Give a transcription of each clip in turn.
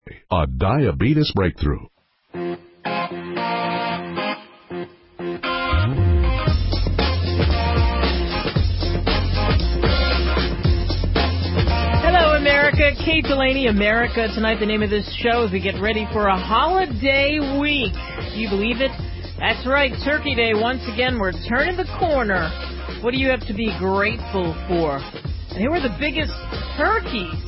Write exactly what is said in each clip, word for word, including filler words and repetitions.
A diabetes breakthrough. Hello, America. Kate Delaney, America Tonight. The name of this show as we get ready for a holiday week. Do you believe it? That's right, Turkey Day. Once again, we're turning the corner. What do you have to be grateful for? And here are the biggest turkeys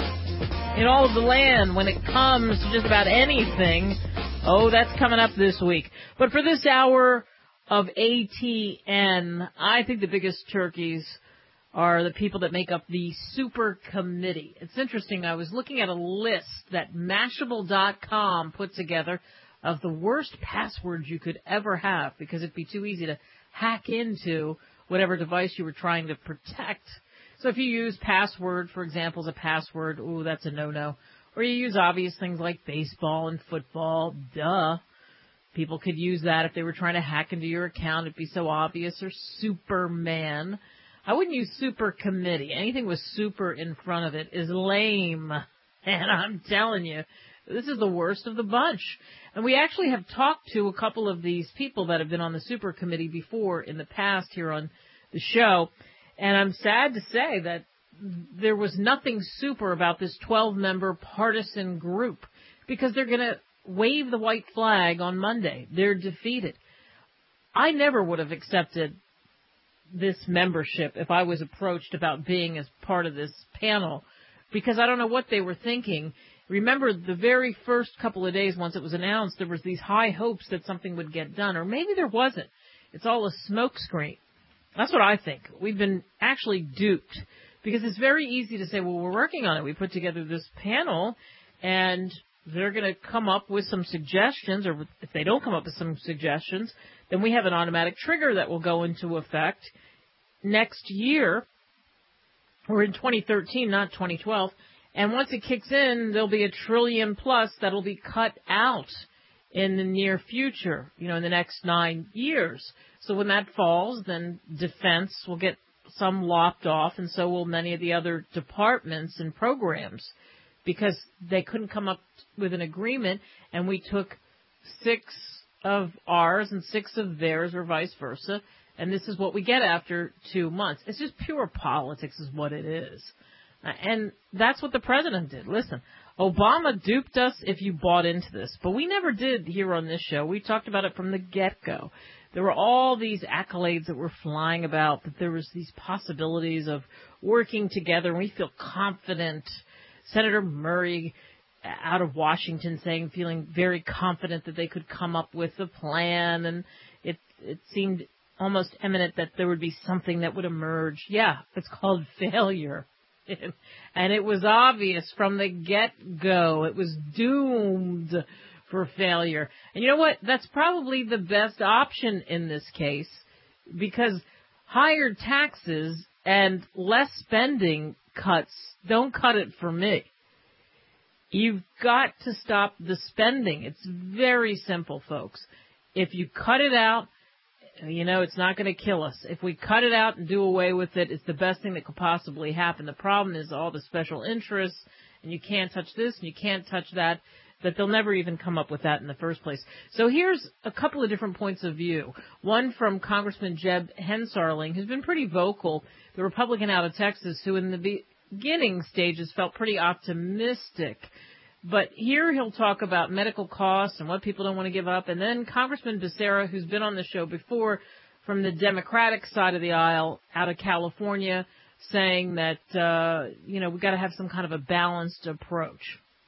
in all of the land when it comes to just about anything. Oh, that's coming up this week. But for this hour of A T N, I think the biggest turkeys are the people that make up the Super Committee. It's interesting. I was looking at a list that Mashable dot com put together of the worst passwords you could ever have because it'd be too easy to hack into whatever device you were trying to protect. So if you use password, for example, as a password, ooh, that's a no-no. Or you use obvious things like baseball and football, duh. People could use that if they were trying to hack into your account. It'd be so obvious. Or Superman. I wouldn't use Super Committee. Anything with super in front of it is lame. And I'm telling you, this is the worst of the bunch. And we actually have talked to a couple of these people that have been on the Super Committee before in the past here on the show. And I'm sad to say that there was nothing super about this twelve-member partisan group because they're going to wave the white flag on Monday. They're defeated. I never would have accepted this membership if I was approached about being as part of this panel because I don't know what they were thinking. Remember, the very first couple of days once it was announced, there was these high hopes that something would get done, or maybe there wasn't. It's all a smokescreen. That's what I think. We've been actually duped because it's very easy to say, well, we're working on it. We put together this panel, and they're going to come up with some suggestions, or if they don't come up with some suggestions, then we have an automatic trigger that will go into effect next year, or in twenty thirteen, not twenty twelve. And once it kicks in, there'll be a trillion plus that'll be cut out in the near future, you know, in the next nine years. So when that falls, then defense will get some lopped off, and so will many of the other departments and programs, because they couldn't come up with an agreement, and we took six of ours and six of theirs, or vice versa, and this is what we get after two months. It's just pure politics is what it is. And that's what the president did. Listen, Obama duped us if you bought into this, but we never did here on this show. We talked about it from the get-go. There were all these accolades that were flying about, that there was these possibilities of working together, and we feel confident. Senator Murray out of Washington saying, feeling very confident that they could come up with a plan, and it it seemed almost imminent that there would be something that would emerge. Yeah, it's called failure. And it was obvious from the get-go. It was doomed for failure. And you know what? That's probably the best option in this case, because higher taxes and less spending cuts don't cut it for me. You've got to stop the spending. It's very simple, folks. If you cut it out, you know, it's not going to kill us. If we cut it out and do away with it, it's the best thing that could possibly happen. The problem is all the special interests, and you can't touch this and you can't touch that, that they'll never even come up with that in the first place. So here's a couple of different points of view. One from Congressman Jeb Hensarling, who's been pretty vocal, the Republican out of Texas, who in the beginning stages felt pretty optimistic. But here he'll talk about medical costs and what people don't want to give up. And then Congressman Becerra, who's been on the show before from the Democratic side of the aisle out of California, saying that, uh, you know, we've got to have some kind of a balanced approach.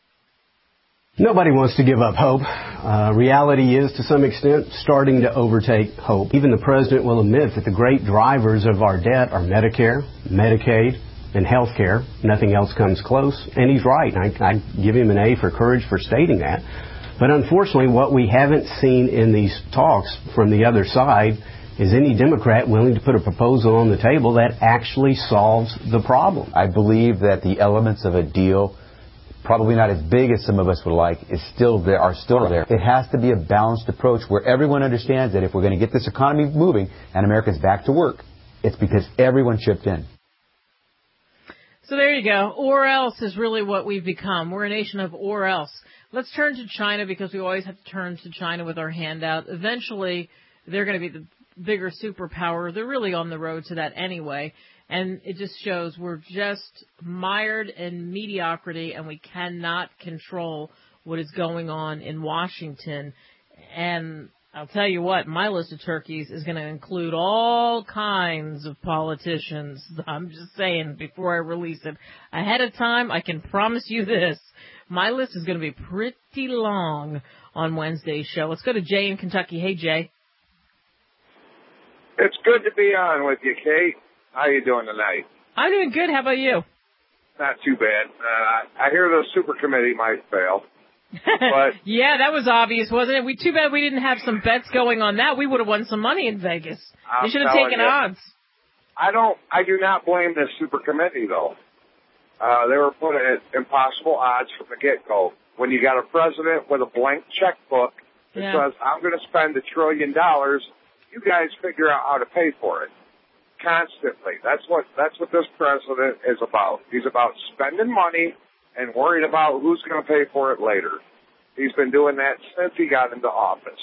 Nobody wants to give up hope. Uh, reality is, to some extent, starting to overtake hope. Even the president will admit that the great drivers of our debt are Medicare, Medicaid, and health care. Nothing else comes close. And he's right. I, I give him an A for courage for stating that. But unfortunately, what we haven't seen in these talks from the other side is any Democrat willing to put a proposal on the table that actually solves the problem. I believe that the elements of a deal, probably not as big as some of us would like, is still there, are still there. It has to be a balanced approach where everyone understands that if we're going to get this economy moving and America's back to work, it's because everyone chipped in. So there you go. Or else is really what we've become. We're a nation of or else. Let's turn to China because we always have to turn to China with our hand out. Eventually, they're going to be the bigger superpower. They're really on the road to that anyway. And it just shows we're just mired in mediocrity and we cannot control what is going on in Washington. And I'll tell you what, my list of turkeys is going to include all kinds of politicians. I'm just saying before I release it. Ahead of time, I can promise you this. My list is going to be pretty long on Wednesday's show. Let's go to Jay in Kentucky. Hey, Jay. It's good to be on with you, Kate. How you doing tonight? I'm doing good. How about you? Not too bad. Uh, I hear the super committee might fail. But yeah, that was obvious, wasn't it? We too bad we didn't have some bets going on that. We would have won some money in Vegas. I'm They should have taken you, odds. I don't. I do not blame this super committee though. Uh, they were put at impossible odds from the get-go. When you got a president with a blank checkbook that Yeah. says, "I'm going to spend a trillion dollars," you guys figure out how to pay for it. Constantly. That's what that's what this president is about. He's about spending money and worried about who's going to pay for it later. He's been doing that since he got into office.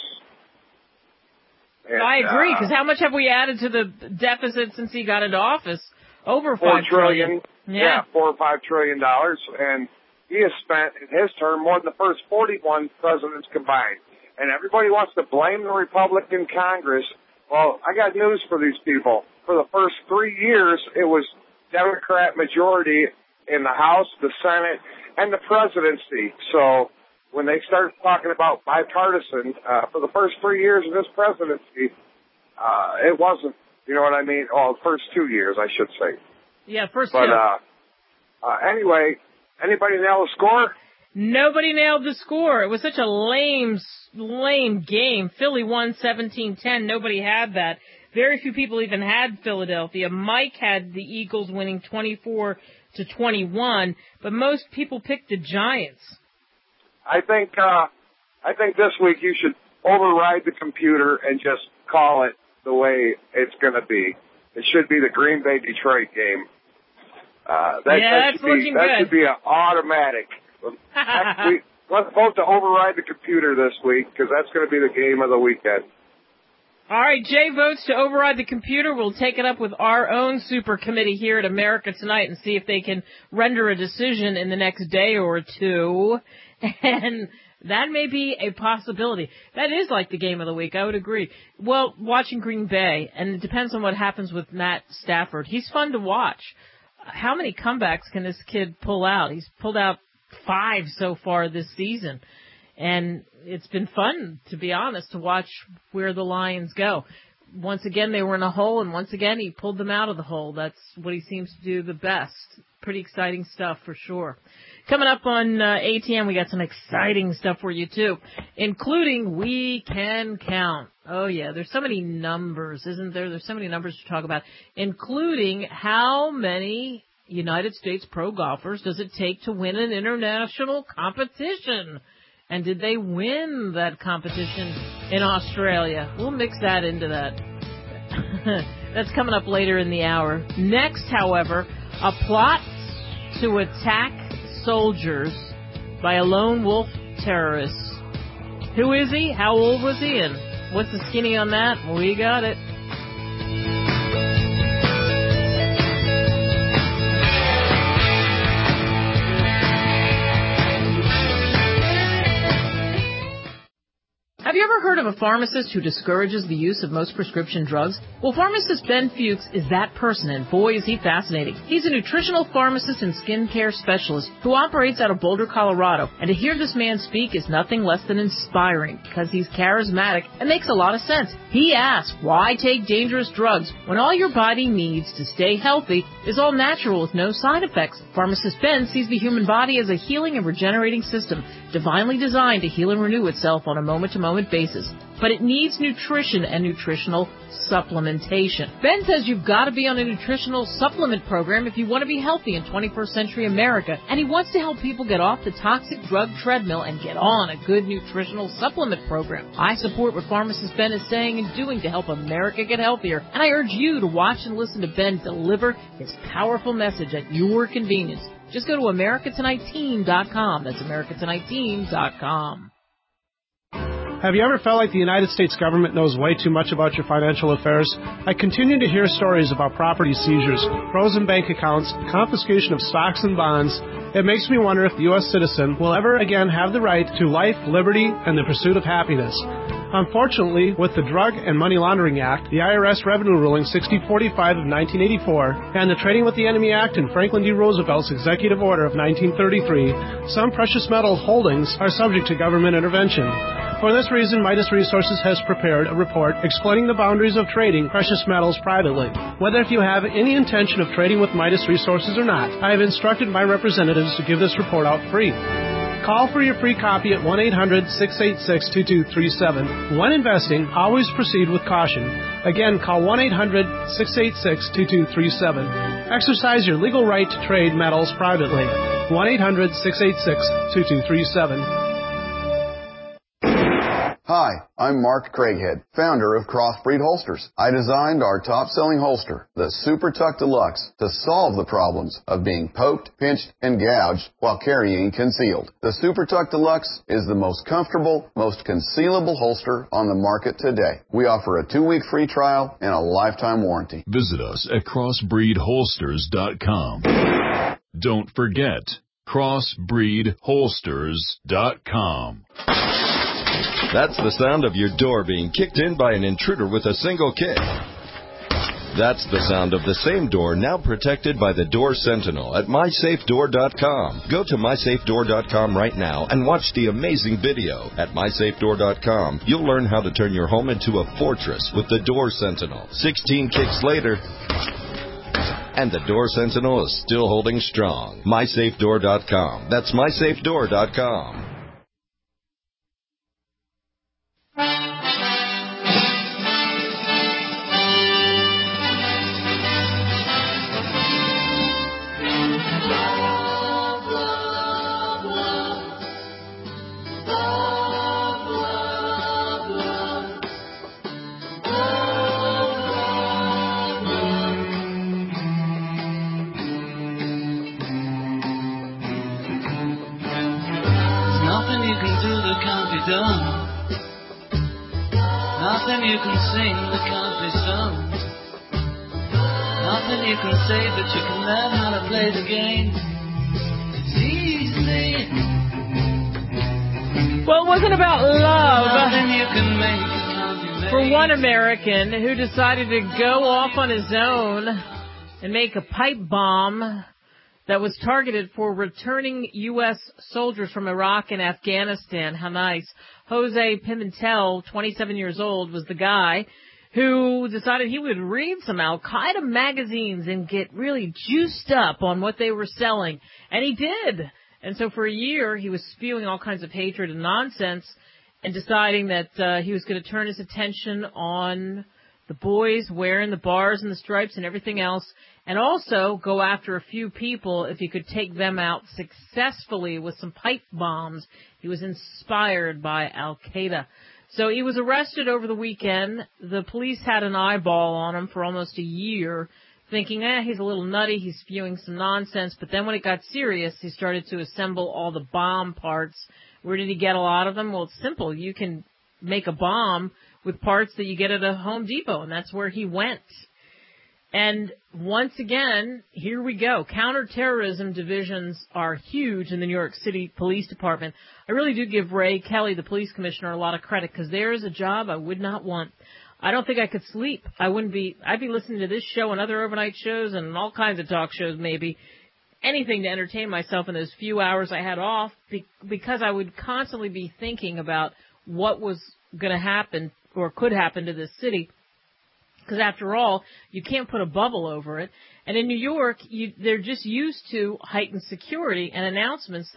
And, I agree, uh, because how much have we added to the deficit since he got into office? Over four five trillion. trillion. Yeah, four or five trillion dollars, and he has spent in his term more than the first forty-one presidents combined. And everybody wants to blame the Republican Congress. Well, I got news for these people. For the first three years, it was Democrat majority in the House, the Senate, and the presidency. So when they start talking about bipartisan, uh, for the first three years of this presidency, uh, it wasn't, you know what I mean? Oh, the first two years, I should say. Yeah, first But, two. uh, uh, anyway, anybody nail the score? Nobody nailed the score. It was such a lame, lame game. Philly won seventeen ten. Nobody had that. Very few people even had Philadelphia. Mike had the Eagles winning twenty-four to twenty-one, but most people picked the Giants. I think, uh, I think this week you should override the computer and just call it the way it's going to be. It should be the Green Bay Detroit game. Uh, that, Yeah, that that's should be, looking that good. should be an automatic. Next week, let's vote to override the computer this week because that's going to be the game of the weekend. All right, Jay votes to override the computer. We'll take it up with our own super committee here at America Tonight and see if they can render a decision in the next day or two. And that may be a possibility. That is like the game of the week, I would agree. Well, watching Green Bay, and it depends on what happens with Matt Stafford. He's fun to watch. How many comebacks can this kid pull out? He's pulled out five so far this season. And it's been fun, to be honest, to watch where the Lions go. Once again, they were in a hole, and once again, he pulled them out of the hole. That's what he seems to do the best. Pretty exciting stuff for sure. Coming up on uh, A T M, we got some exciting stuff for you, too, including We Can Count. Oh, yeah, there's so many numbers, isn't there? There's so many numbers to talk about, including how many United States pro golfers does it take to win an international competition? And did they win that competition in Australia? We'll mix that into that. That's coming up later in the hour. Next, however, a plot to attack soldiers by a lone wolf terrorist. Who is he? How old was he? And what's the skinny on that? We got it. Have you ever heard of a pharmacist who discourages the use of most prescription drugs? Well, pharmacist Ben Fuchs is that person, and boy, is he fascinating. He's a nutritional pharmacist and skincare specialist who operates out of Boulder, Colorado. And to hear this man speak is nothing less than inspiring because he's charismatic and makes a lot of sense. He asks, why take dangerous drugs when all your body needs to stay healthy is all natural with no side effects? Pharmacist Ben sees the human body as a healing and regenerating system, divinely designed to heal and renew itself on a moment-to-moment basis, but it needs nutrition and nutritional supplementation. Ben says you've got to be on a nutritional supplement program if you want to be healthy in twenty-first century America, and he wants to help people get off the toxic drug treadmill and get on a good nutritional supplement program. I support what pharmacist Ben is saying and doing to help America get healthier, and I urge you to watch and listen to Ben deliver his powerful message at your convenience. Just go to America Tonight Team dot com. That's America Tonight Team dot com. Have you ever felt like the United States government knows way too much about your financial affairs? I continue to hear stories about property seizures, frozen bank accounts, confiscation of stocks and bonds. It makes me wonder if the U S citizen will ever again have the right to life, liberty, and the pursuit of happiness. Unfortunately, with the Drug and Money Laundering Act, the I R S Revenue Ruling sixty forty-five of nineteen eighty-four, and the Trading with the Enemy Act and Franklin D. Roosevelt's Executive Order of nineteen thirty-three, some precious metal holdings are subject to government intervention. For this reason, Midas Resources has prepared a report explaining the boundaries of trading precious metals privately. Whether if you have any intention of trading with Midas Resources or not, I have instructed my representatives to give this report out free. Call for your free copy at one eight hundred, six eight six, two two three seven. When investing, always proceed with caution. Again, call one eight hundred, six eight six, two two three seven. Exercise your legal right to trade metals privately. one eight hundred, six eight six, two two three seven. Hi, I'm Mark Craighead, founder of Crossbreed Holsters. I designed our top-selling holster, the Super Tuck Deluxe, to solve the problems of being poked, pinched, and gouged while carrying concealed. The Super Tuck Deluxe is the most comfortable, most concealable holster on the market today. We offer a two-week free trial and a lifetime warranty. Visit us at crossbreed holsters dot com. Don't forget, crossbreed holsters dot com. That's the sound of your door being kicked in by an intruder with a single kick. That's the sound of the same door now protected by the Door Sentinel at my safe door dot com. Go to my safe door dot com right now and watch the amazing video. At my safe door dot com, you'll learn how to turn your home into a fortress with the Door Sentinel. sixteen kicks later, and the Door Sentinel is still holding strong. my safe door dot com. That's my safe door dot com. Nothing you can sing that can't be sung. Nothing you can say, but you can learn how to play the game. It's easy. Well, it wasn't about love. Nothing you can make that can't be made. For one American who decided to go off on his own and make a pipe bomb that was targeted for returning U S soldiers from Iraq and Afghanistan. How nice. Jose Pimentel, twenty-seven years old, was the guy who decided he would read some Al-Qaeda magazines and get really juiced up on what they were selling. And he did. And so for a year, he was spewing all kinds of hatred and nonsense and deciding that uh, he was going to turn his attention on the boys wearing the bars and the stripes and everything else, and also go after a few people if he could take them out successfully with some pipe bombs. He was inspired by Al-Qaeda. So he was arrested over the weekend. The police had an eyeball on him for almost a year, thinking, eh, he's a little nutty, he's spewing some nonsense. But then when it got serious, he started to assemble all the bomb parts. Where did he get a lot of them? Well, it's simple. You can make a bomb with parts that you get at a Home Depot, and that's where he went. And once again, here we go. Counterterrorism divisions are huge in the New York City Police Department. I really do give Ray Kelly, the police commissioner, a lot of credit, because there is a job I would not want. I don't think I could sleep. I wouldn't be, I'd be listening to this show and other overnight shows and all kinds of talk shows maybe, anything to entertain myself in those few hours I had off, because I would constantly be thinking about what was going to happen or could happen to this city. Because after all, you can't put a bubble over it. And in New York, you, they're just used to heightened security and announcements that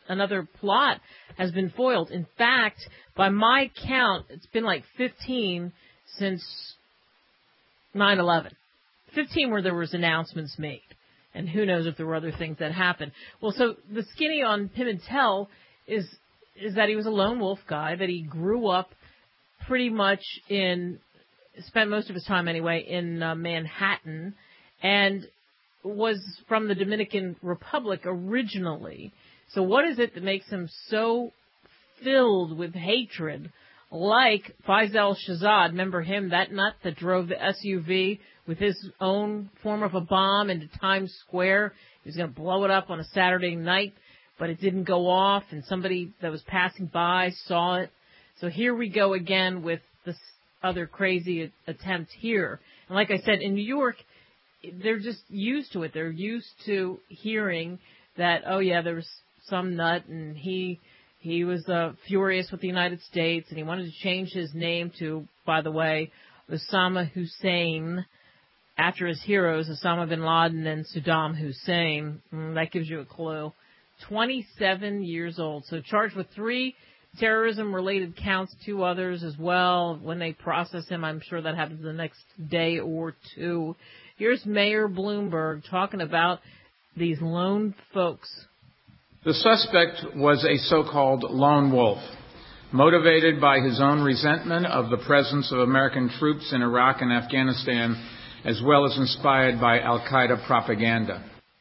another plot has been foiled. In fact, by my count, it's been like fifteen since nine eleven. fifteen where there was announcements made. And who knows if there were other things that happened. Well, so the skinny on Pimentel is is that he was a lone wolf guy, that he grew up pretty much in, spent most of his time anyway, in uh, Manhattan, and was from the Dominican Republic originally. So what is it that makes him so filled with hatred, like Faisal Shahzad? Remember him, that nut that drove the S U V with his own form of a bomb into Times Square? He was going to blow it up on a Saturday night, but it didn't go off, and somebody that was passing by saw it. So here we go again with this other crazy attempt here. And like I said, in New York, they're just used to it. They're used to hearing that, oh, yeah, there was some nut, and he he was uh, furious with the United States, and he wanted to change his name to, by the way, Osama Hussein, after his heroes, Osama bin Laden and Saddam Hussein. Mm, that gives you a clue. twenty-seven years old. So charged with three terrorism-related counts, two others as well. When they process him, I'm sure that happens the next day or two. Here's Mayor Bloomberg talking about these lone folks. The suspect was a so-called lone wolf, motivated by his own resentment of the presence of American troops in Iraq and Afghanistan, as well as inspired by al-Qaeda propaganda.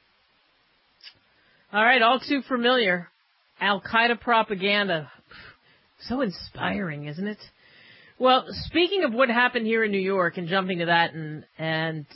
All right, all too familiar. Al-Qaeda propaganda. So inspiring, isn't it? Well, speaking of what happened here in New York, and jumping to that, and and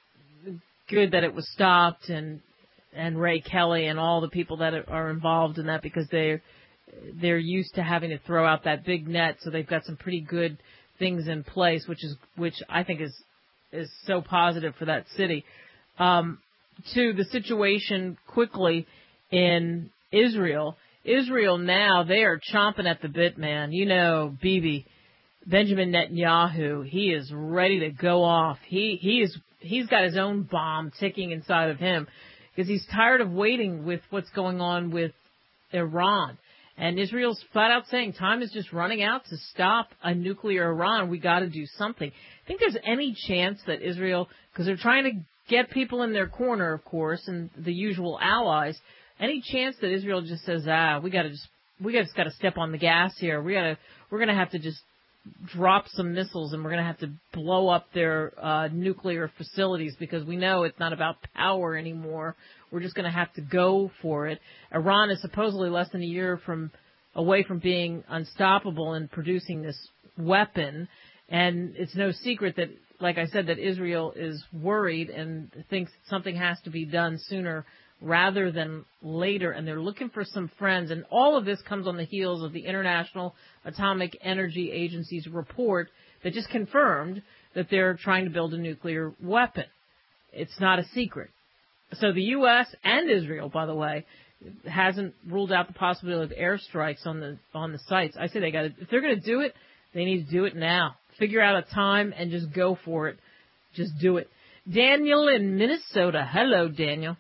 good that it was stopped, and and Ray Kelly and all the people that are involved in that, because they're they're used to having to throw out that big net, so they've got some pretty good things in place, which is which I think is is so positive for that city. Um, to the situation quickly in Israel. Israel now, they are chomping at the bit, man. You know, Bibi, Benjamin Netanyahu, he is ready to go off. He he is he's got his own bomb ticking inside of him, because he's tired of waiting with what's going on with Iran. And Israel's flat out saying time is just running out to stop a nuclear Iran. We got to do something. I think there's any chance that Israel, because they're trying to get people in their corner, of course, and the usual allies. Any chance that Israel just says, ah, we got to just, we just got to step on the gas here. We got to, we're going to have to just drop some missiles, and we're going to have to blow up their uh, nuclear facilities, because we know it's not about power anymore. We're just going to have to go for it. Iran is supposedly less than a year from away from being unstoppable and producing this weapon, and it's no secret that, like I said, that Israel is worried and thinks something has to be done sooner rather than later, and they're looking for some friends. And all of this comes on the heels of the International Atomic Energy Agency's report that just confirmed that they're trying to build a nuclear weapon. It's not a secret. So the U S and Israel, by the way, hasn't ruled out the possibility of airstrikes on the on the sites. I say they got to, if they're going to do it, they need to do it now. Figure out a time and just go for it. Just do it. Daniel in Minnesota. Hello, Daniel.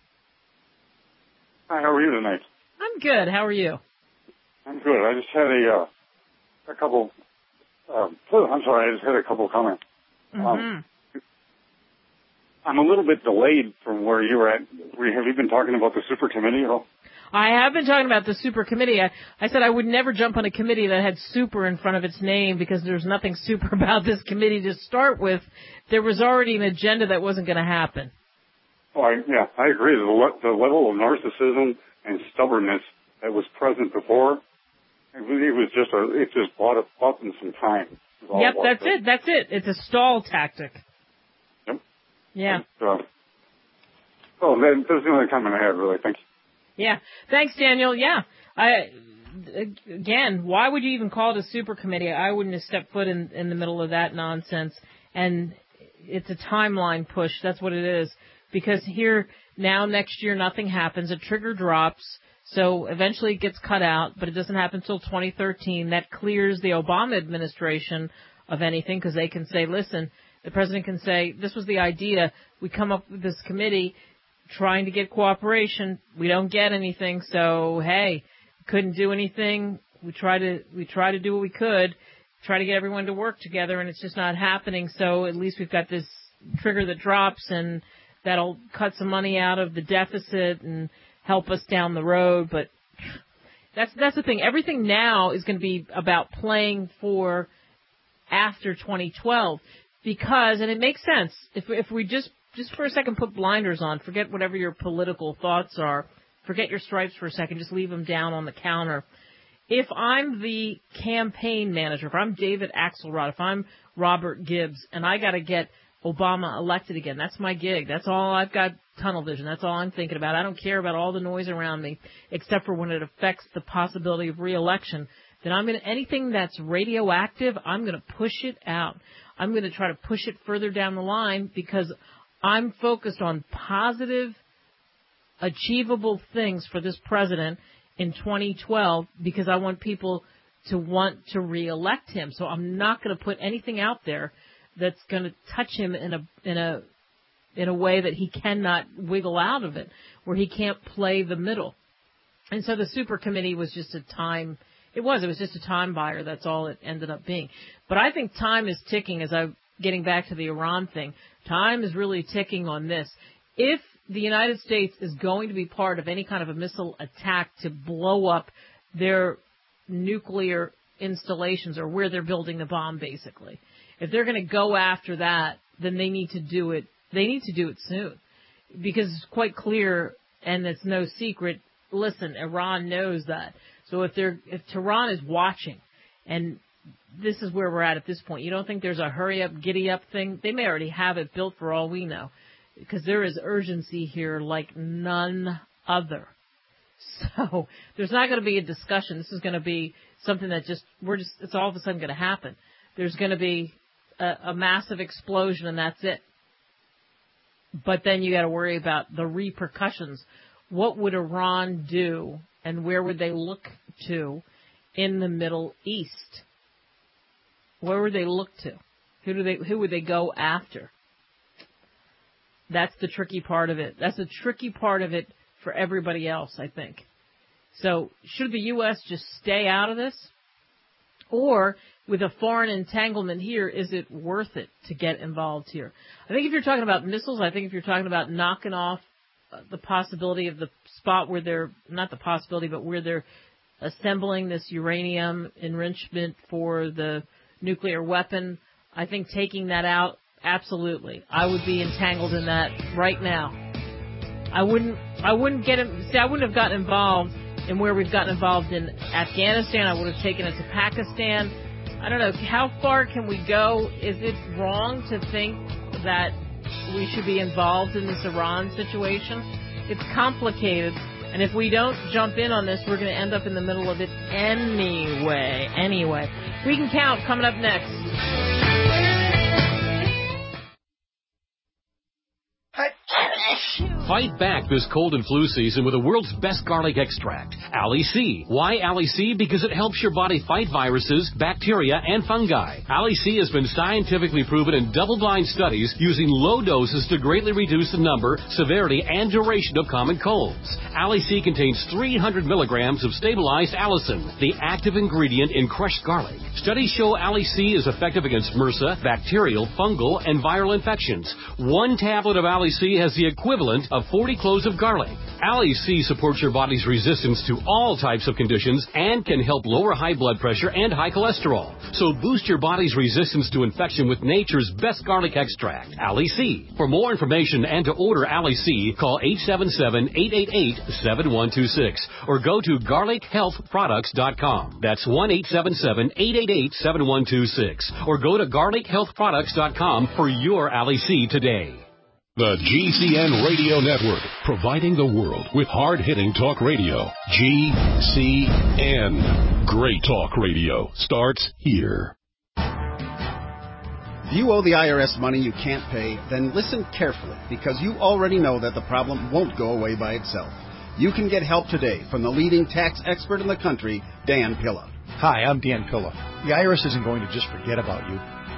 Hi, how are you tonight? I'm good. How are you? I'm good. I just had a uh, a couple. Um, I'm sorry. I just had a couple of comments. Mm-hmm. Um, I'm a little bit delayed from where you were at. Have you been talking about the super committee at all? I have been talking about the super committee. I, I said I would never jump on a committee that had super in front of its name, because there's nothing super about this committee to start with. There was already an agenda that wasn't going to happen. Oh, I, yeah, I agree. The, le- the level of narcissism and stubbornness that was present before, it was just a, it just bought, a, bought them some time. Yep, that's it. That's it. It's a stall tactic. Yep. Yeah. And, uh, oh, that, that's the only comment I have, really. Thank you. Yeah. Thanks, Daniel. Yeah. I, again, why would you even call it a super committee? I wouldn't have stepped foot in, in the middle of that nonsense. And it's a timeline push. That's what it is. Because here, now, next year, nothing happens. A trigger drops. So eventually it gets cut out, but it doesn't happen until twenty thirteen. That clears the Obama administration of anything, because they can say, listen, the president can say, this was the idea. We come up with this committee, trying to get cooperation. We don't get anything, so hey, couldn't do anything. We try to we try to do what we could, try to get everyone to work together, and it's just not happening. So at least we've got this trigger that drops, and that'll cut some money out of the deficit and help us down the road. But that's that's the thing. Everything now is going to be about playing for after twenty twelve, because, and it makes sense, if if we just just for a second put blinders on, forget whatever your political thoughts are, forget your stripes for a second, just leave them down on the counter. If I'm the campaign manager, if I'm David Axelrod, if I'm Robert Gibbs, and I got to get Obama elected again, that's my gig. That's all I've got, tunnel vision. That's all I'm thinking about. I don't care about all the noise around me, except for when it affects the possibility of re-election. Then I'm going to, anything that's radioactive, I'm going to push it out. I'm going to try to push it further down the line, because I'm focused on positive, achievable things for this president in twenty twelve, because I want people to want to re-elect him. So I'm not going to put anything out there that's going to touch him in a in a in a way that he cannot wiggle out of it, where he can't play the middle. And so the super committee was just a time. It was. It was just a time buyer. That's all it ended up being. But I think time is ticking. As I'm getting back to the Iran thing, time is really ticking on this. If the United States is going to be part of any kind of a missile attack to blow up their nuclear installations, or where they're building the bomb, basically, if they're going to go after that, then they need to do it. They need to do it soon, because it's quite clear, and it's no secret. Listen, Iran knows that. So if they're, if Tehran is watching, and this is where we're at at this point, you don't think there's a hurry up, giddy up thing? They may already have it built for all we know, because there is urgency here like none other. So there's not going to be a discussion. This is going to be something that just, we're just, it's all of a sudden going to happen. There's going to be a, a massive explosion, and that's it. But then you got to worry about the repercussions. What would Iran do, and where would they look to in the Middle East? Where would they look to? Who do they? Who would they go after? That's the tricky part of it. That's the tricky part of it for everybody else, I think. So should the U S just stay out of this? Or with a foreign entanglement here, is it worth it to get involved here? I think if you're talking about missiles, I think if you're talking about knocking off the possibility of the spot where they're, not the possibility, but where they're assembling this uranium enrichment for the nuclear weapon, I think taking that out, absolutely. I would be entangled in that right now. I wouldn't, I wouldn't get, see, I wouldn't have gotten involved in where we've gotten involved in Afghanistan. I would have taken it to Pakistan. I don't know, how far can we go? Is it wrong to think that we should be involved in this Iran situation? It's complicated, and if we don't jump in on this, we're going to end up in the middle of it anyway. Anyway, We Can Count coming up next. Fight back this cold and flu season with the world's best garlic extract, Ali C. Why Ali C? Because it helps your body fight viruses, bacteria, and fungi. Ali C has been scientifically proven in double-blind studies using low doses to greatly reduce the number, severity, and duration of common colds. Ali C contains three hundred milligrams of stabilized allicin, the active ingredient in crushed garlic. Studies show Ali C is effective against MRSA, bacterial, fungal, and viral infections. One tablet of Ali C has the equivalent of forty cloves of garlic. Ali C supports your body's resistance to all types of conditions and can help lower high blood pressure and high cholesterol. So boost your body's resistance to infection with nature's best garlic extract, Ali C. For more information and to order Ali C, call eight seven seven, eight eight eight, seven one two six or go to garlic health products dot com. That's one eight seven seven, eight eight eight, seven one two six or go to garlic health products dot com for your Ali C today. The G C N Radio Network, providing the world with hard-hitting talk radio. G C N. Great talk radio starts here. If you owe the I R S money you can't pay, then listen carefully, because you already know that the problem won't go away by itself. You can get help today from the leading tax expert in the country, Dan Pilla. Hi, I'm Dan Pilla. The I R S isn't going to just forget about you.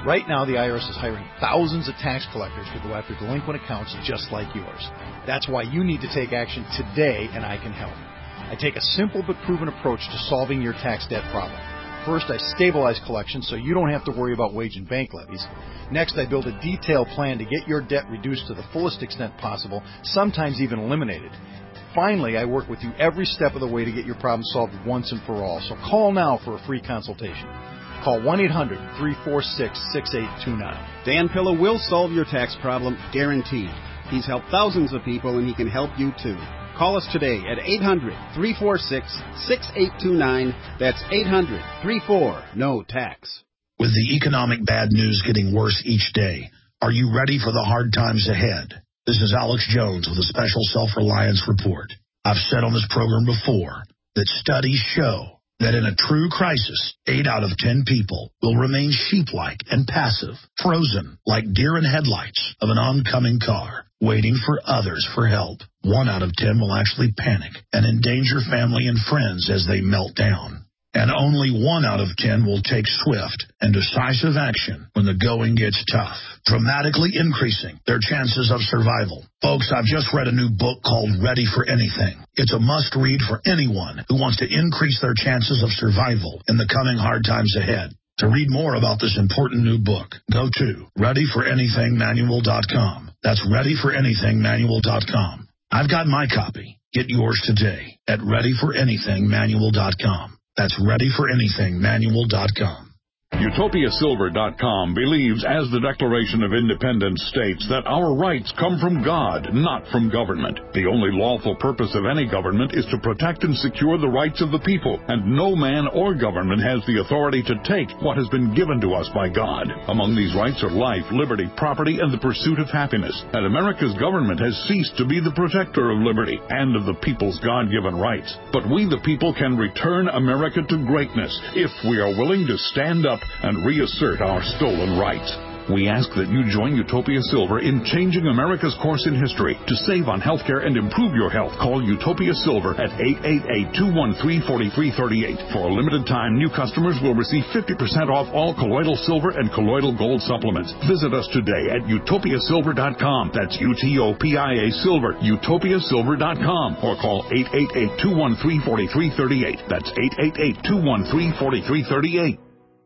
Right now, the I R S is hiring thousands of tax collectors to go after delinquent accounts just like yours. That's why you need to take action today, and I can help. I take a simple but proven approach to solving your tax debt problem. First, I stabilize collections so you don't have to worry about wage and bank levies. Next, I build a detailed plan to get your debt reduced to the fullest extent possible, sometimes even eliminated. Finally, I work with you every step of the way to get your problem solved once and for all. So call now for a free consultation. Call one eight hundred, three four six, six eight two nine. Dan Pilla will solve your tax problem, guaranteed. He's helped thousands of people, and he can help you too. Call us today at eight hundred, three four six, six eight two nine. That's eight hundred, three four, N O tax. With the economic bad news getting worse each day, are you ready for the hard times ahead? This is Alex Jones with a special self-reliance report. I've said on this program before that studies show that in a true crisis, eight out of ten people will remain sheep-like and passive, frozen like deer in headlights of an oncoming car, waiting for others for help. One out of ten will actually panic and endanger family and friends as they melt down. And only one out of ten will take swift and decisive action when the going gets tough, dramatically increasing their chances of survival. Folks, I've just read a new book called Ready for Anything. It's a must-read for anyone who wants to increase their chances of survival in the coming hard times ahead. To read more about this important new book, go to ready for anything manual dot com. That's ready for anything manual dot com. I've got my copy. Get yours today at ready for anything manual dot com. That's ready for anything manual dot com. Utopia Silver dot com believes, as the Declaration of Independence states, that our rights come from God, not from government. The only lawful purpose of any government is to protect and secure the rights of the people, and no man or government has the authority to take what has been given to us by God. Among these rights are life, liberty, property, and the pursuit of happiness. And America's government has ceased to be the protector of liberty and of the people's God-given rights. But we, the people, can return America to greatness if we are willing to stand up and reassert our stolen rights. We ask that you join Utopia Silver in changing America's course in history. To save on healthcare and improve your health, call Utopia Silver at eight eight eight, two one three, four three three eight. For a limited time, new customers will receive fifty percent off all colloidal silver and colloidal gold supplements. Visit us today at Utopia Silver dot com. That's U T O P I A Silver, Utopia Silver dot com. Or call eight eight eight, two one three, four three three eight. That's eight eight eight, two one three, four three three eight.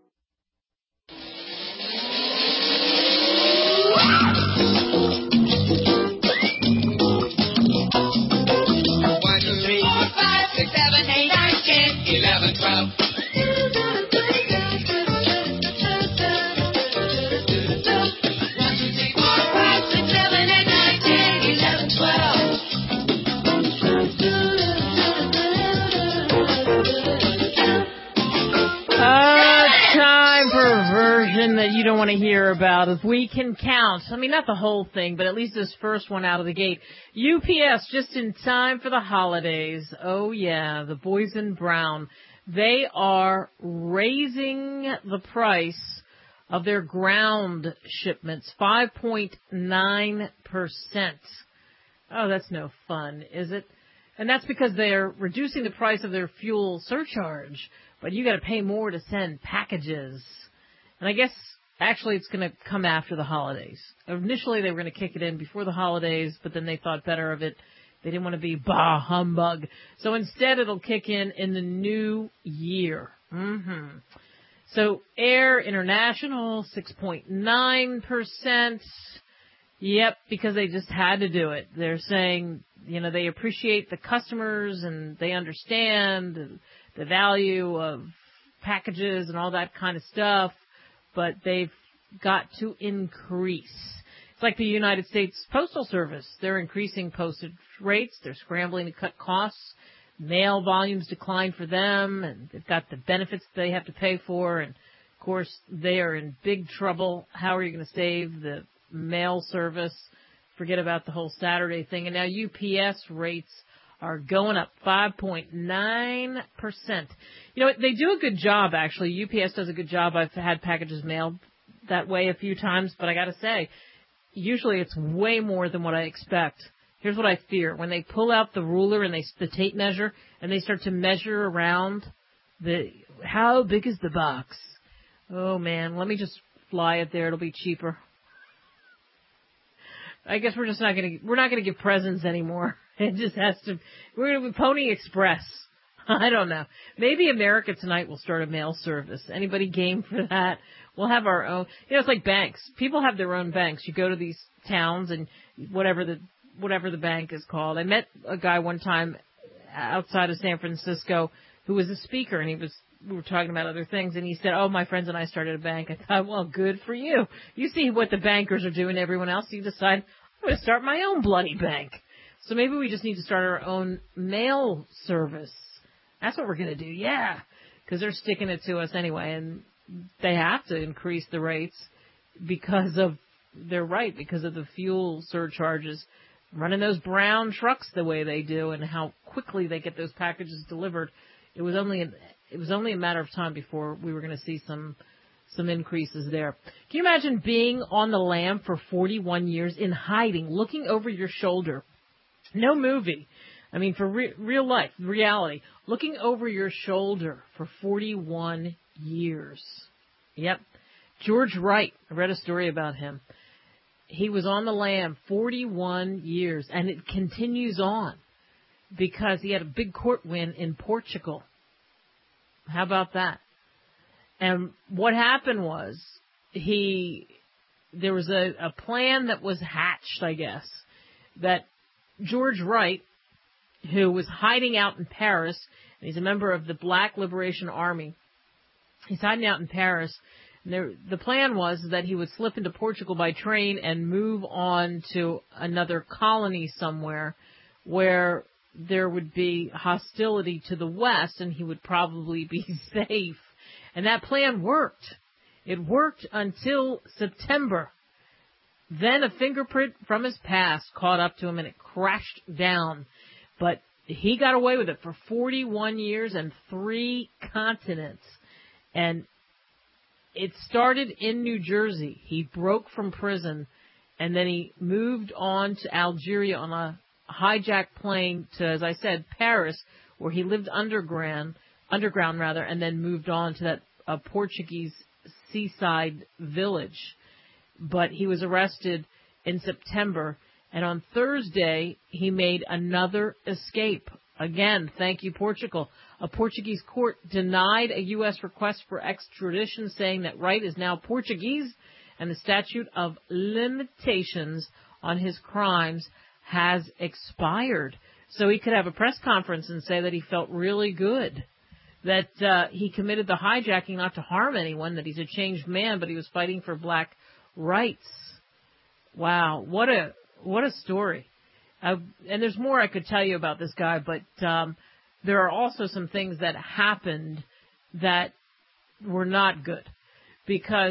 That you don't want to hear about. If we can count, I mean, not the whole thing, but at least this first one out of the gate. U P S just in time for the holidays. Oh yeah, the boys in brown. They are raising the price of their ground shipments five point nine percent. Oh, that's no fun, is it? And that's because they're reducing the price of their fuel surcharge, but you got to pay more to send packages. And I guess, actually, it's going to come after the holidays. Initially, they were going to kick it in before the holidays, but then they thought better of it. They didn't want to be bah humbug. So instead, it'll kick in in the new year. Mm-hmm. So Air International, six point nine percent. Yep, because they just had to do it. They're saying, you know, they appreciate the customers and they understand the value of packages and all that kind of stuff. But they've got to increase. It's like the United States Postal Service. They're increasing postage rates. They're scrambling to cut costs. Mail volumes decline for them, and they've got the benefits they have to pay for. And, of course, they are in big trouble. How are you going to save the mail service? Forget about the whole Saturday thing. And now U P S rates are going up five point nine percent. You know, they do a good job, actually. U P S does a good job. I've had packages mailed that way a few times, but I got to say, usually it's way more than what I expect. Here's what I fear. When they pull out the ruler and they the tape measure and they start to measure around the how big is the box? Oh, man, let me just fly it there. It'll be cheaper. I guess we're just not going to, we're not going to give presents anymore. It just has to, we're going to be Pony Express. I don't know. Maybe America Tonight will start a mail service. Anybody game for that? We'll have our own. You know, it's like banks. People have their own banks. You go to these towns and whatever the whatever the bank is called. I met a guy one time outside of San Francisco who was a speaker, and he was we were talking about other things, and he said, "Oh, my friends and I started a bank." I thought, well, good for you. You see what the bankers are doing to everyone else. You decide, I'm going to start my own bloody bank. So maybe we just need to start our own mail service. That's what we're going to do, yeah, because they're sticking it to us anyway, and they have to increase the rates because of, they're right, because of the fuel surcharges, running those brown trucks the way they do and how quickly they get those packages delivered. It was only a, it was only a matter of time before we were going to see some some increases there. Can you imagine being on the lam for forty-one years in hiding, looking over your shoulder? No movie. I mean, for re- real life, reality, looking over your shoulder for forty-one years. Yep. George Wright, I read a story about him. He was on the lam forty-one years, and it continues on because he had a big court win in Portugal. How about that? And what happened was he, there was a, a plan that was hatched, I guess, that George Wright, who was hiding out in Paris, and he's a member of the Black Liberation Army. He's hiding out in Paris. And there, the plan was that he would slip into Portugal by train and move on to another colony somewhere where there would be hostility to the West, and he would probably be safe. And that plan worked. It worked until September. Then a fingerprint from his past caught up to him, and it crashed down. But he got away with it for forty-one years and three continents. And it started in New Jersey. He broke from prison, and then he moved on to Algeria on a hijacked plane to, as I said, Paris, where he lived underground, underground rather, and then moved on to that uh, Portuguese seaside village. But he was arrested in September. And on Thursday, he made another escape. Again, thank you, Portugal. A Portuguese court denied a U S request for extradition, saying that Wright is now Portuguese and the statute of limitations on his crimes has expired. So he could have a press conference and say that he felt really good, that uh, he committed the hijacking not to harm anyone, that he's a changed man, but he was fighting for black rights. Wow, what a what a story. Uh, and there's more I could tell you about this guy, but um, there are also some things that happened that were not good. Because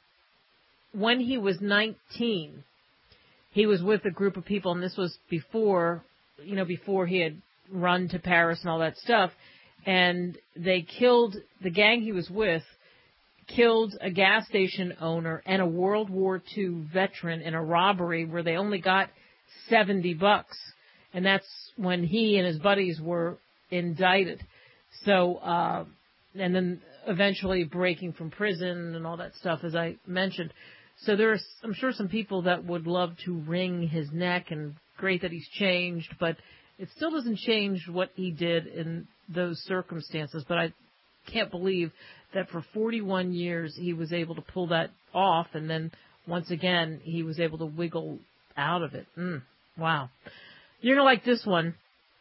when he was nineteen, he was with a group of people, and this was before, you know, before he had run to Paris and all that stuff, and they killed, the gang he was with, killed a gas station owner and a World War Two veteran in a robbery where they only got seventy bucks. And that's when he and his buddies were indicted. So, uh, and then eventually breaking from prison and all that stuff, as I mentioned. So there's, I'm sure, some people that would love to wring his neck, and great that he's changed, but it still doesn't change what he did in those circumstances. But I can't believe that for forty-one years he was able to pull that off, and then once again he was able to wiggle out of it. Mm, wow. You're going to like this one.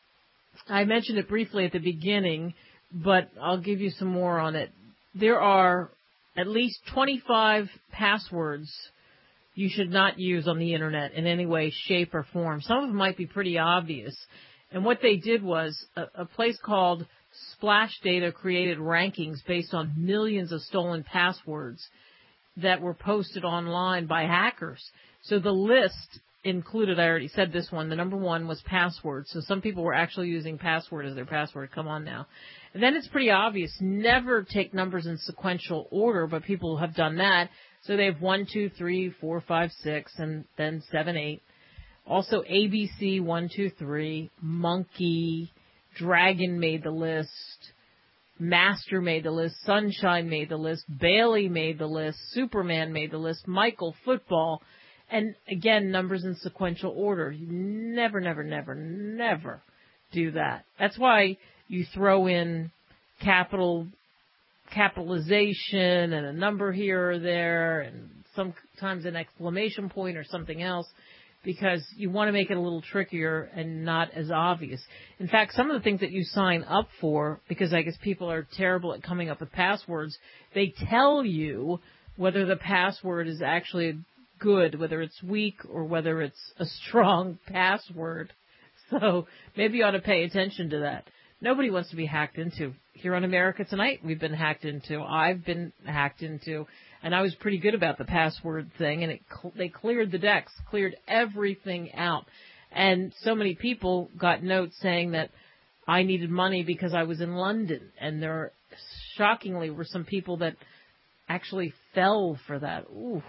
I mentioned it briefly at the beginning, but I'll give you some more on it. There are at least twenty-five passwords you should not use on the Internet in any way, shape, or form. Some of them might be pretty obvious. And what they did was a, a place called Splash Data created rankings based on millions of stolen passwords that were posted online by hackers. So the list included, I already said this one, the number one was password. So some people were actually using password as their password. Come on now. And then it's pretty obvious. Never take numbers in sequential order, but people have done that. So they have one, two, three, four, five, six, and then seven, eight. Also A B C, one, two, three, monkey, dragon made the list, Master made the list. Sunshine made the list. Bailey made the list. Superman made the list. Michael, football. And again, numbers in sequential order. You never, never, never, never do that. That's why you throw in capital, capitalization and a number here or there and sometimes an exclamation point or something else, because you want to make it a little trickier and not as obvious. In fact, some of the things that you sign up for, because I guess people are terrible at coming up with passwords, they tell you whether the password is actually good, whether it's weak or whether it's a strong password. So maybe you ought to pay attention to that. Nobody wants to be hacked into. Here on America Tonight, we've been hacked into. I've been hacked into. And I was pretty good about the password thing, and it cl- they cleared the decks, cleared everything out. And so many people got notes saying that I needed money because I was in London. And there, shockingly, were some people that actually fell for that. Ooh.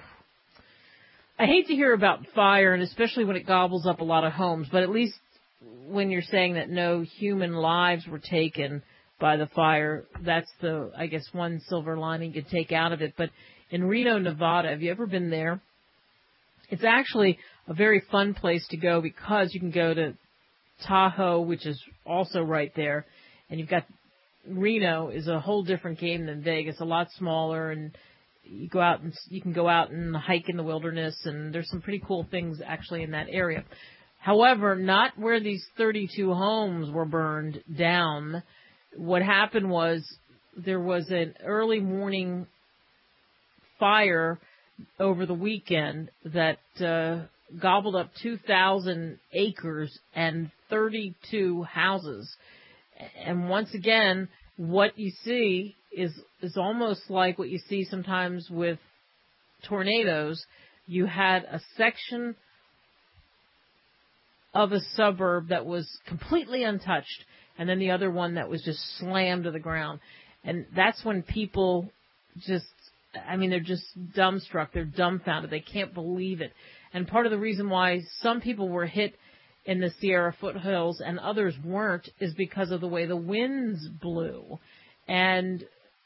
I hate to hear about fire, and especially when it gobbles up a lot of homes, but at least when you're saying that no human lives were taken by the fire, that's the, I guess, one silver lining you take out of it. But in Reno, Nevada, have you ever been there? It's actually a very fun place to go because you can go to Tahoe, which is also right there, and you've got Reno is a whole different game than Vegas, a lot smaller, and you go out and you can go out and hike in the wilderness, and there's some pretty cool things actually in that area. However, not where these thirty-two homes were burned down. What happened was there was an early morning fire over the weekend that uh, gobbled up two thousand acres and thirty-two houses. And once again, what you see is is almost like what you see sometimes with tornadoes. You had a section of a suburb that was completely untouched, and then the other one that was just slammed to the ground. And that's when people just, I mean, they're just dumbstruck. They're dumbfounded. They can't believe it. And part of the reason why some people were hit in the Sierra foothills and others weren't is because of the way the winds blew. And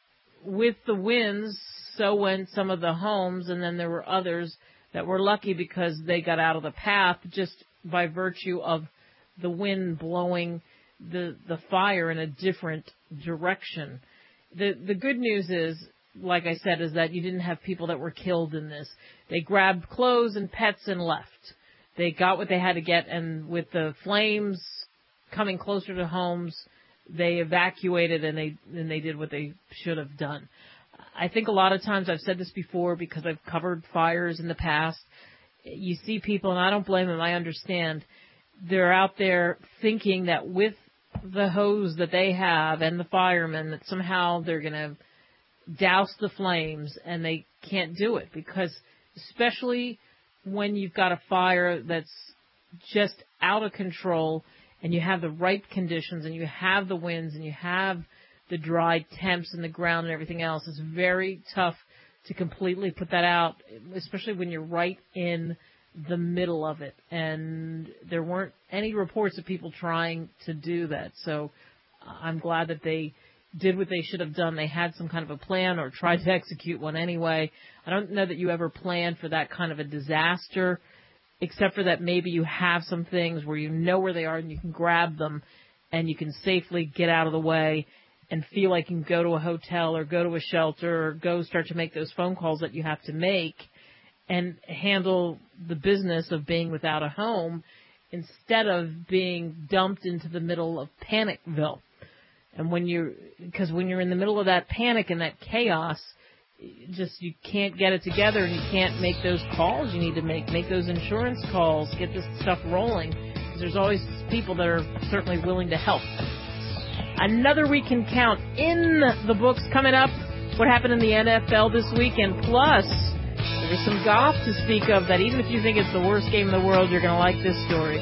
with the winds, so went some of the homes, and then there were others that were lucky because they got out of the path just by virtue of the wind blowing the the fire in a different direction. The the good news is, like I said, is that you didn't have people that were killed in this. They grabbed clothes and pets and left. They got what they had to get, and with the flames coming closer to homes, they evacuated and they and they did what they should have done. I think a lot of times, I've said this before because I've covered fires in the past, you see people, and I don't blame them, I understand, they're out there thinking that with the hose that they have and the firemen, that somehow they're going to douse the flames, and they can't do it, because especially when you've got a fire that's just out of control and you have the right conditions and you have the winds and you have the dry temps in the ground and everything else, it's very tough to completely put that out, especially when you're right in the middle of it. And there weren't any reports of people trying to do that. So I'm glad that they did what they should have done. They had some kind of a plan or tried to execute one anyway. I don't know that you ever plan for that kind of a disaster, except for that maybe you have some things where you know where they are and you can grab them and you can safely get out of the way and feel like you can go to a hotel or go to a shelter or go start to make those phone calls that you have to make and handle the business of being without a home instead of being dumped into the middle of Panicville. And when you're, because when you're in the middle of that panic and that chaos, just you can't get it together and you can't make those calls you need to make, make those insurance calls, get this stuff rolling. Because there's always people that are certainly willing to help. Another week can count in the books coming up. What happened in the N F L this weekend? Plus, there's some golf to speak of that even if you think it's the worst game in the world, you're going to like this story.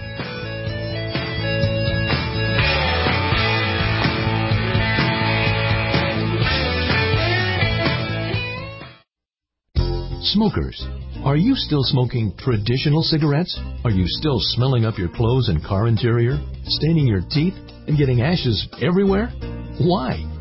Smokers, are you still smoking traditional cigarettes? Are you still smelling up your clothes and car interior, staining your teeth, and getting ashes everywhere? Why?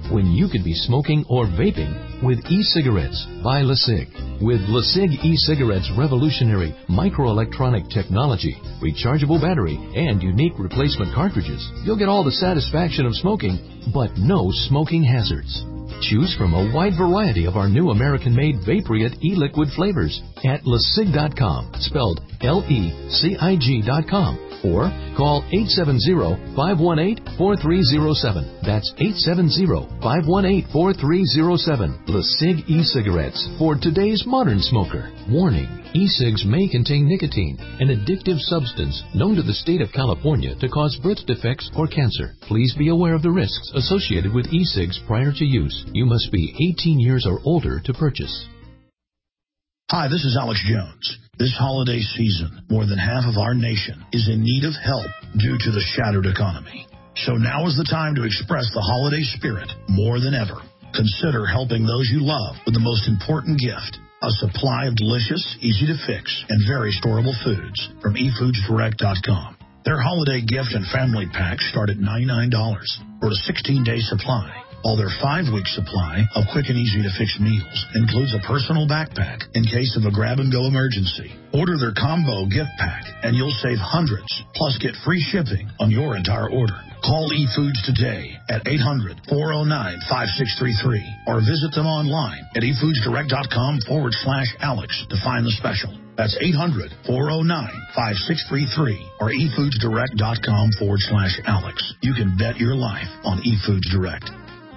when you could be smoking or vaping with e-cigarettes by LeSig. With LeSig e-cigarettes' revolutionary microelectronic technology, rechargeable battery, and unique replacement cartridges, you'll get all the satisfaction of smoking, but no smoking hazards. Choose from a wide variety of our new American-made Vaporite e-liquid flavors at lesig dot com, spelled L E C I G dot com, or call eight seven zero, five one eight, four three zero seven. That's eight seven zero, five one eight, four three zero seven. LeSig e-cigarettes for today's modern smoker. Warning. E-cigs may contain nicotine, an addictive substance known to the state of California to cause birth defects or cancer. Please be aware of the risks associated with e-cigs prior to use. You must be eighteen years or older to purchase. Hi, this is Alex Jones. This holiday season, more than half of our nation is in need of help due to the shattered economy. So now is the time to express the holiday spirit more than ever. Consider helping those you love with the most important gift. A supply of delicious, easy-to-fix, and very storable foods from e foods direct dot com. Their holiday gift and family packs start at ninety-nine dollars for a sixteen-day supply. While their five-week supply of quick and easy-to-fix meals includes a personal backpack in case of a grab-and-go emergency. Order their combo gift pack, and you'll save hundreds, plus get free shipping on your entire order. Call eFoods today at eight hundred, four oh nine, five six three three or visit them online at e foods direct dot com forward slash Alex to find the special. That's eight hundred, four oh nine, five six three three or e foods direct dot com forward slash Alex. You can bet your life on eFoods Direct.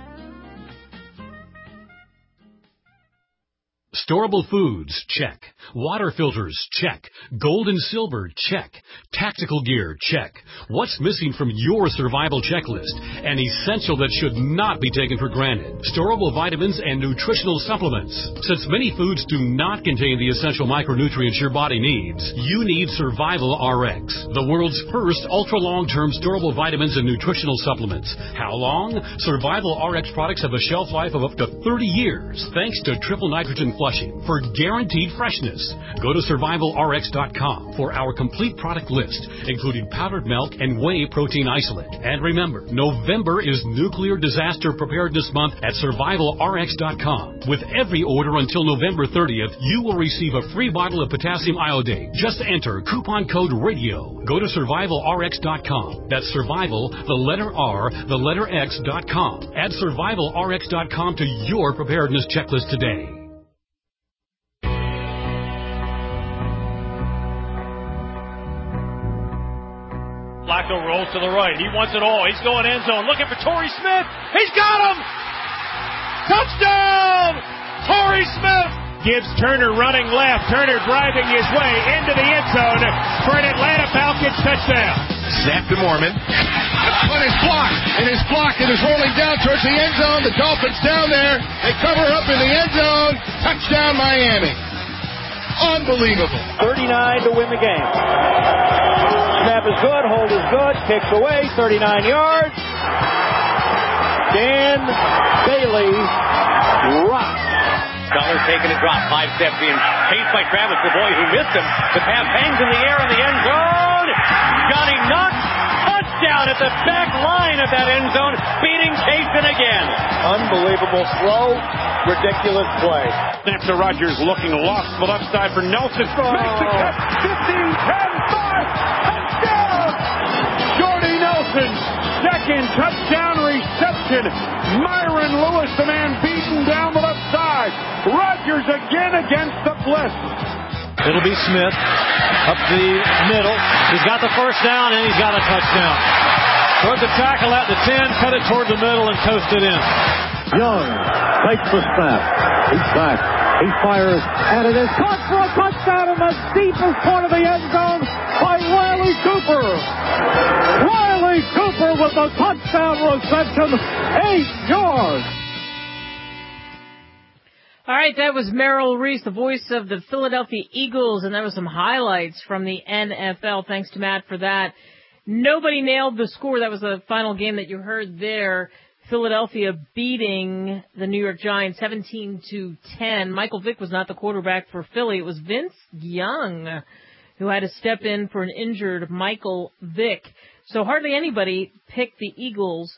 Storable foods, check. Water filters, check. Gold and silver, check. Tactical gear, check. What's missing from your survival checklist? An essential that should not be taken for granted. Storable vitamins and nutritional supplements. Since many foods do not contain the essential micronutrients your body needs, you need Survival R X, the world's first ultra-long-term storable vitamins and nutritional supplements. How long? Survival R X products have a shelf life of up to thirty years, thanks to triple nitrogen flushing for guaranteed freshness. Go to survival R X dot com for our complete product list, including powdered milk and whey protein isolate. And remember, November is Nuclear Disaster Preparedness Month at survival R X dot com. With every order until November thirtieth, you will receive a free bottle of potassium iodate. Just enter coupon code RADIO. Go to survival R X dot com. That's survival, the letter R, the letter X dot com. Add survival R X dot com to your preparedness checklist today. Flacco rolls to the right. He wants it all. He's going end zone. Looking for Torrey Smith. He's got him! Touchdown! Torrey Smith! Gibbs Turner running left. Turner driving his way into the end zone for an Atlanta Falcons touchdown. Snap to Mormon. But it's blocked. It is blocked. It is rolling down towards the end zone. The Dolphins down there. They cover up in the end zone. Touchdown Miami. Unbelievable. thirty-nine to win the game. Snap is good, hold is good, kicks away, thirty-nine yards. Dan Bailey rocks. Dollar taking a drop, five steps in, chased by Travis, the boy who missed him. The pass hangs in the air in the end zone. Johnny Nutt, touchdown at the back line of that end zone, beating Cason again. Unbelievable, slow, ridiculous play. Snap to Rodgers, looking lost, but upside for Nelson. Oh. Makes the catch, fifteen, ten, five, touchdown! Jordy Nelson, second touchdown reception. Myron Lewis, the man beaten down the left side. Rodgers again against the blitz. It'll be Smith up the middle. He's got the first down and he's got a touchdown. Toward the tackle at the ten, cut it toward the middle and coast it in. Young takes the snap. He's back. He fires and it is caught for a touchdown in the deepest part of the end zone by Riley Cooper. Riley Cooper with a touchdown reception, eight yards. All right, that was Merrill Reese, the voice of the Philadelphia Eagles, and that was some highlights from the N F L. Thanks to Matt for that. Nobody nailed the score. That was the final game that you heard there. Philadelphia beating the New York Giants seventeen to ten. Michael Vick was not the quarterback for Philly. It was Vince Young who had to step in for an injured Michael Vick. So hardly anybody picked the Eagles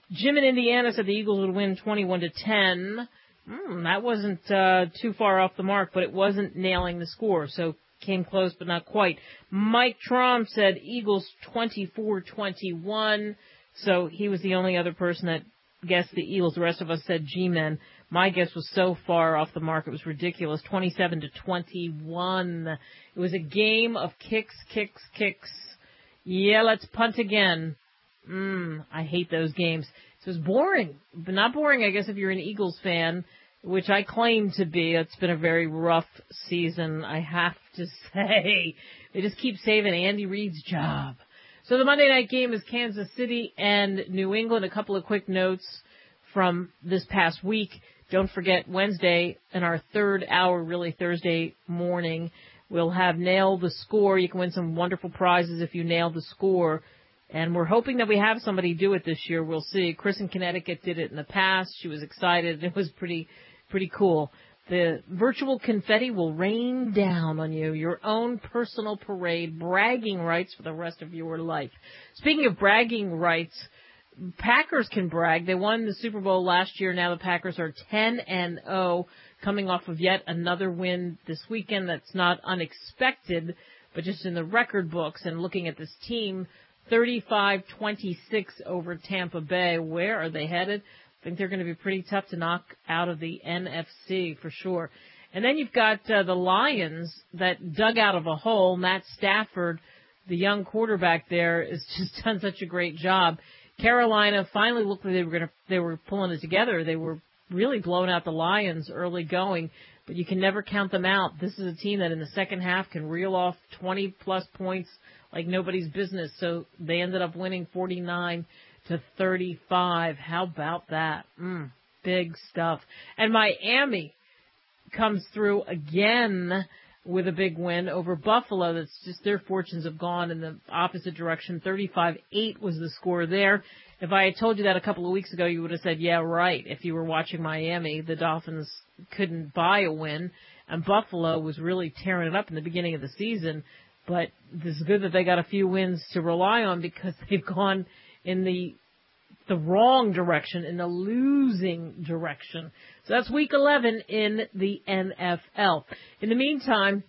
Jim in Indiana said the Eagles would win twenty-one to ten. Mm, that wasn't uh, too far off the mark, but it wasn't nailing the score, so came close but not quite. Mike Trom said Eagles twenty-four twenty-one, so he was the only other person that guessed the Eagles. The rest of us said G-Men. My guess was so far off the mark, it was ridiculous. twenty-seven to twenty-one. It was a game of kicks, kicks, kicks. Yeah, let's punt again. Mmm, I hate those games. So it's boring, but not boring, I guess, if you're an Eagles fan, which I claim to be. It's been a very rough season, I have to say. They just keep saving Andy Reid's job. So the Monday night game is Kansas City and New England. A couple of quick notes from this past week. Don't forget, Wednesday, in our third hour, really Thursday morning, we'll have Nail the Score. You can win some wonderful prizes if you nail the score. And we're hoping that we have somebody do it this year. We'll see. Chris in Connecticut did it in the past. She was excited. It was pretty, pretty cool. The virtual confetti will rain down on you. Your own personal parade, bragging rights for the rest of your life. Speaking of bragging rights, Packers can brag. They won the Super Bowl last year. Now the Packers are ten and oh, coming off of yet another win this weekend. That's not unexpected, but just in the record books and looking at this team, thirty-five twenty-six over Tampa Bay. Where are they headed? I think they're going to be pretty tough to knock out of the N F C for sure. And then you've got uh, the Lions that dug out of a hole. Matt Stafford, the young quarterback there, has just done such a great job. Carolina finally looked like they were going to, they were pulling it together. They were really blowing out the Lions early going, but you can never count them out. This is a team that in the second half can reel off twenty plus points like nobody's business. So they ended up winning forty-nine to thirty-five. How about that? Mm, big stuff. And Miami comes through again with a big win over Buffalo. That's just their fortunes have gone in the opposite direction. thirty-five eight was the score there. If I had told you that a couple of weeks ago, you would have said, yeah, right. If you were watching Miami, the Dolphins couldn't buy a win, and Buffalo was really tearing it up in the beginning of the season. But this is good that they got a few wins to rely on because they've gone in the the wrong direction, in the losing direction. So that's week eleven in the N F L. In the meantime,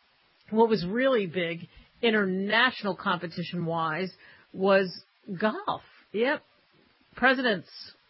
what was really big, international competition-wise, was golf. Yep. President's,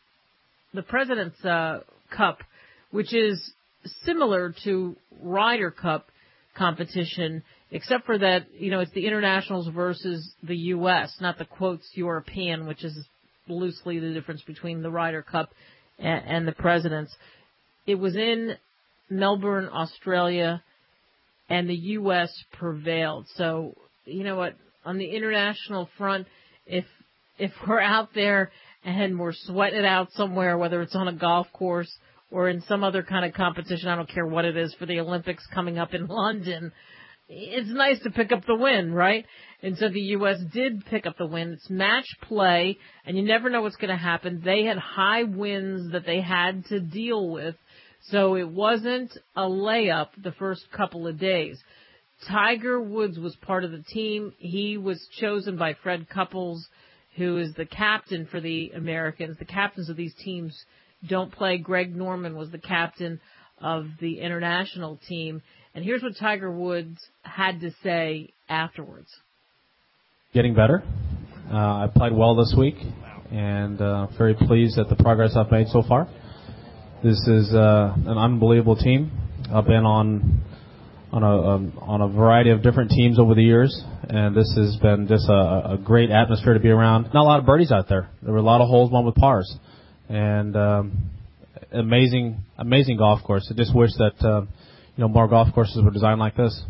the President's uh, Cup, which is similar to Ryder Cup competition, except for that, you know, it's the internationals versus the U S, not the quotes European, which is loosely the difference between the Ryder Cup and, and the President's. It was in Melbourne, Australia, and the U S prevailed. So, you know what, on the international front, if if we're out there and we're sweating it out somewhere, whether it's on a golf course or in some other kind of competition, I don't care what it is, for the Olympics coming up in London, it's nice to pick up the win, right? And so the U S did pick up the win. It's match play, and you never know what's going to happen. They had high winds that they had to deal with, so it wasn't a layup the first couple of days. Tiger Woods was part of the team. He was chosen by Fred Couples, who is the captain for the Americans. The captains of these teams don't play. Greg Norman was the captain of the international team. And here's what Tiger Woods had to say afterwards. Getting better. Uh, I played well this week, and uh, very pleased at the progress I've made so far. This is uh, an unbelievable team. I've been on on a um, on a variety of different teams over the years, and this has been just a, a great atmosphere to be around. Not a lot of birdies out there. There were a lot of holes won with pars, and um, amazing amazing golf course. I just wish that uh, you know more golf courses were designed like this.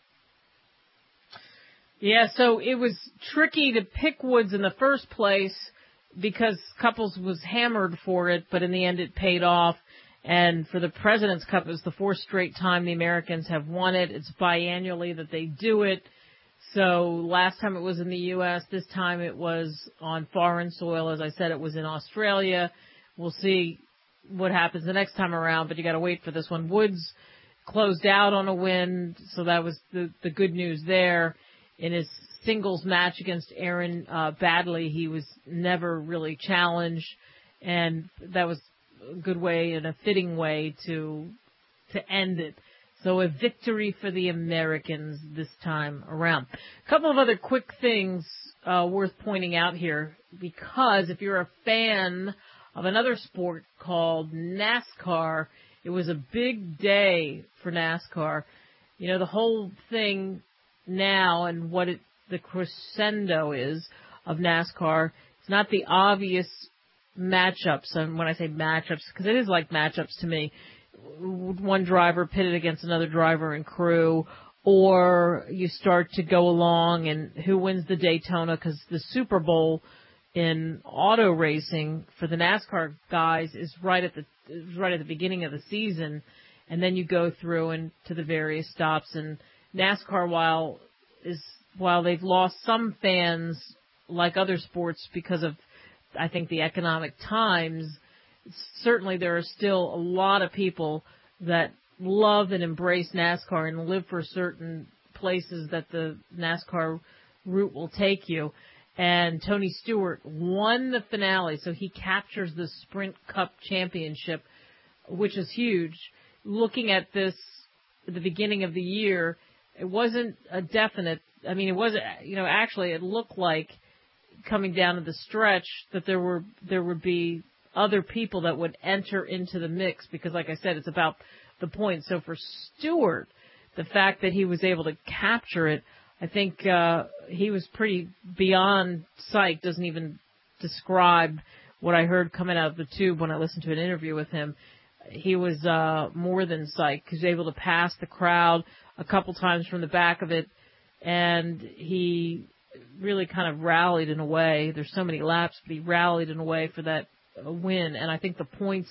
Yeah, so it was tricky to pick Woods in the first place because Couples was hammered for it, but in the end it paid off. And for the President's Cup, it was the fourth straight time the Americans have won it. It's biannually that they do it. So last time it was in the U S, this time it was on foreign soil. As I said, it was in Australia. We'll see what happens the next time around, but you got to wait for this one. Woods closed out on a win, so that was the, the good news there. In his singles match against Aaron uh, Baddeley, he was never really challenged. and that was a good way and a fitting way to to end it. So a victory for the Americans this time around. A couple of other quick things uh, worth pointing out here, because if you're a fan of another sport called NASCAR, it was a big day for NASCAR. You know, the whole thing now and what it, the crescendo is of NASCAR, it's not the obvious matchups. And when I say matchups, because it is like matchups to me, one driver pitted against another driver and crew, or you start to go along and who wins the Daytona, because the Super Bowl in auto racing for the NASCAR guys is right at the is right at the beginning of the season, and then you go through and to the various stops. And NASCAR, while is while they've lost some fans like other sports because of, I think, the economic times, certainly there are still a lot of people that love and embrace NASCAR and live for certain places that the NASCAR route will take you. And Tony Stewart won the finale, so he captures the Sprint Cup championship, which is huge. Looking at this at the beginning of the year, it wasn't a definite. I mean, it wasn't, you know, actually it looked like coming down to the stretch that there were there would be other people that would enter into the mix, because, like I said, it's about the points. So for Stewart, the fact that he was able to capture it, I think uh, he was pretty beyond psyched. Doesn't even describe what I heard coming out of the tube when I listened to an interview with him. He was uh, more than psyched. He was able to pass the crowd a couple times from the back of it, and he really kind of rallied in a way. There's so many laps, but he rallied in a way for that win. And I think the points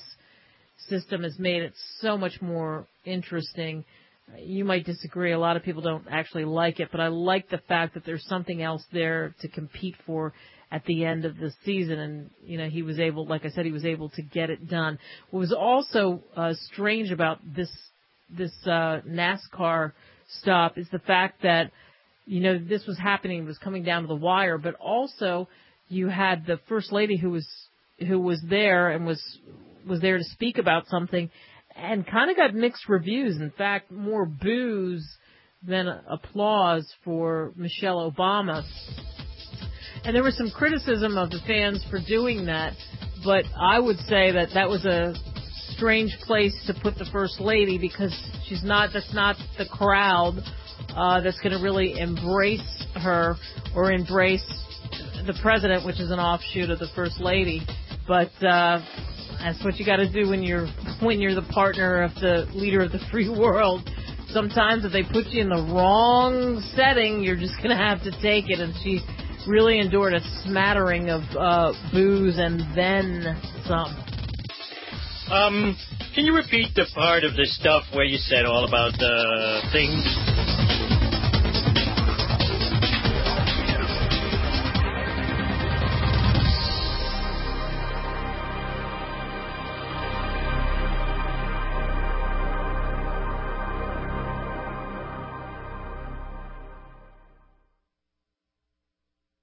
system has made it so much more interesting. You might disagree. A lot of people don't actually like it, but I like the fact that there's something else there to compete for at the end of the season. And, you know, he was able, like I said, he was able to get it done. What was also uh, strange about this this uh, NASCAR stop is the fact that, you know, this was happening, it was coming down to the wire, but also you had the First Lady who was who was there and was was there to speak about something, and kind of got mixed reviews. In fact, more boos than applause for Michelle Obama. And there was some criticism of the fans for doing that, but I would say that that was a strange place to put the First Lady, because she's not, that's not the crowd uh, that's going to really embrace her or embrace the President, which is an offshoot of the First Lady. But uh, that's what you got to do when you're when you're the partner of the leader of the free world. Sometimes if they put you in the wrong setting, you're just going to have to take it. And she really endured a smattering of uh, boos and then some. Um, can you repeat the part of the stuff where you said all about the things?